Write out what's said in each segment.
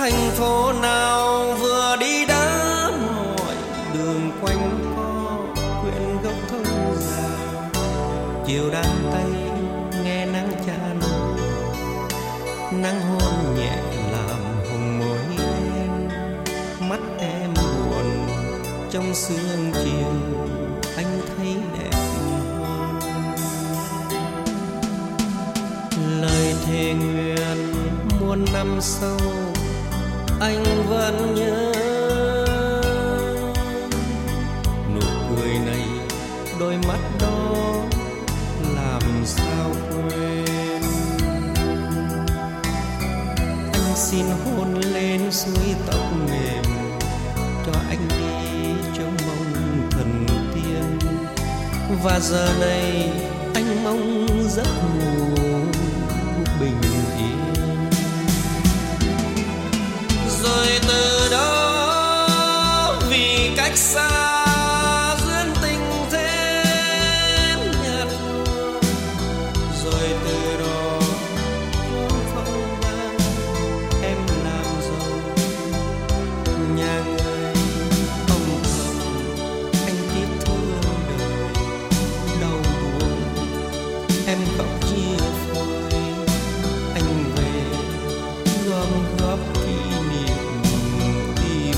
Thành phố nào vừa đi đã mọi đường quanh co, huyện gốc thông rào. Chiều đang tay nghe nắng chan, nắng hôn nhẹ làm hồng môi em. Mắt em buồn trong sương chiều, anh thấy đẹp hơn. Lời thề nguyện muôn năm sau anh vẫn nhớ. Nụ cười này, đôi mắt đó làm sao quên. Anh xin hôn lên suối tóc mềm, cho anh đi trong mong thần tiên. Và giờ này anh mong giấc ngủ bình yên. Rồi từ đó vì cách xa duyên tình thêm nhạt nhòa. Rồi từ đó phong vang em làm giàu nhà người ông thầm. Anh tiếc thương đời đau buồn, em khóc chia phôi. Anh về gom góp kỷ niệm tìm.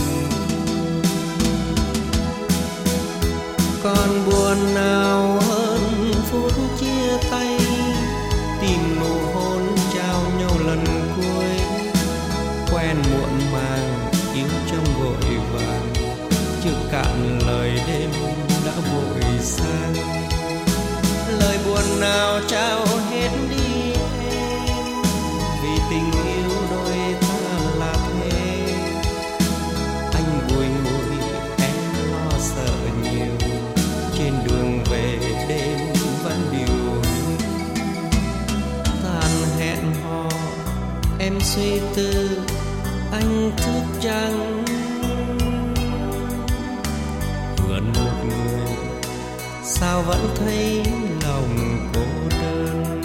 Còn buồn nào hơn phút chia tay, tìm nụ hôn trao nhau lần cuối. Quen muộn màng yêu trong vội vàng, chưa cạn lời đêm đã vội sang. Lời buồn nào trao hết đi em, vì tình yêu đôi ta là thế. Anh bùi ngùi em lo sợ nhiều, trên đường về đêm vẫn điều hưu. Tàn hẹn hò em suy tư, anh thức trắng. Gần một người sao vẫn thấy lòng cô đơn.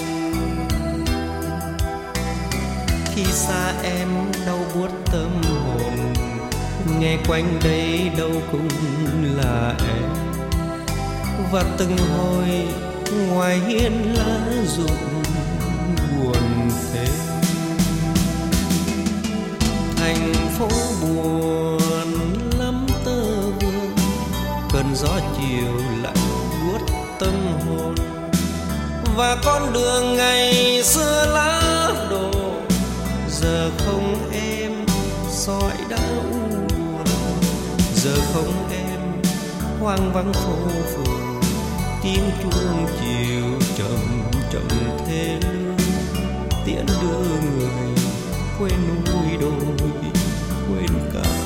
Khi xa em đau buốt tâm hồn, nghe quanh đây đâu cũng là em. Và từng hồi ngoài hiên lá rụng buồn thêm. Thành phố buồn lắm tơ vương, cơn gió chiều lạnh buốt tâm hồn. Và con đường ngày xưa lá đổ, giờ không em sỏi đã u buồn. Giờ không em hoang vắng phố phường, tiếng chuông chiều chậm chậm thê lương. Tiễn đưa người quên núi đồi, quên cả